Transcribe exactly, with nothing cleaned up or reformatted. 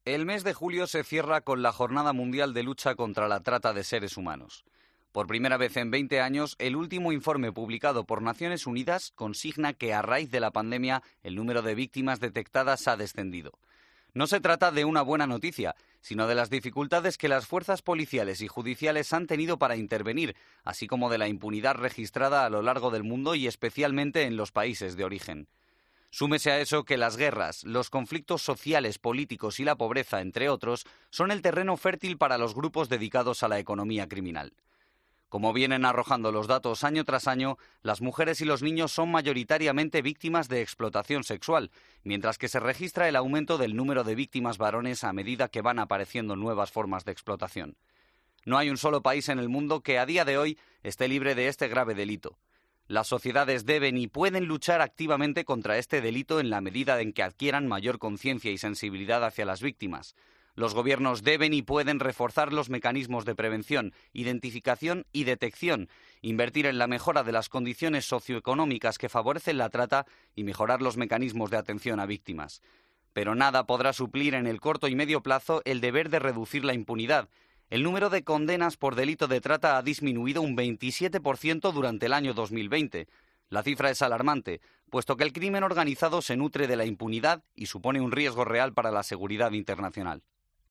El mes de julio se cierra con la Jornada Mundial de Lucha contra la Trata de Seres Humanos. Por primera vez en veinte años, el último informe publicado por Naciones Unidas consigna que a raíz de la pandemia el número de víctimas detectadas ha descendido. No se trata de una buena noticia, sino de las dificultades que las fuerzas policiales y judiciales han tenido para intervenir, así como de la impunidad registrada a lo largo del mundo y especialmente en los países de origen. Súmese a eso que las guerras, los conflictos sociales, políticos y la pobreza, entre otros, son el terreno fértil para los grupos dedicados a la economía criminal. Como vienen arrojando los datos año tras año, las mujeres y los niños son mayoritariamente víctimas de explotación sexual, mientras que se registra el aumento del número de víctimas varones a medida que van apareciendo nuevas formas de explotación. No hay un solo país en el mundo que a día de hoy esté libre de este grave delito. Las sociedades deben y pueden luchar activamente contra este delito en la medida en que adquieran mayor conciencia y sensibilidad hacia las víctimas. Los gobiernos deben y pueden reforzar los mecanismos de prevención, identificación y detección, invertir en la mejora de las condiciones socioeconómicas que favorecen la trata y mejorar los mecanismos de atención a víctimas. Pero nada podrá suplir en el corto y medio plazo el deber de reducir la impunidad. El número de condenas por delito de trata ha disminuido un veintisiete por ciento durante el año dos mil veinte. La cifra es alarmante, puesto que el crimen organizado se nutre de la impunidad y supone un riesgo real para la seguridad internacional.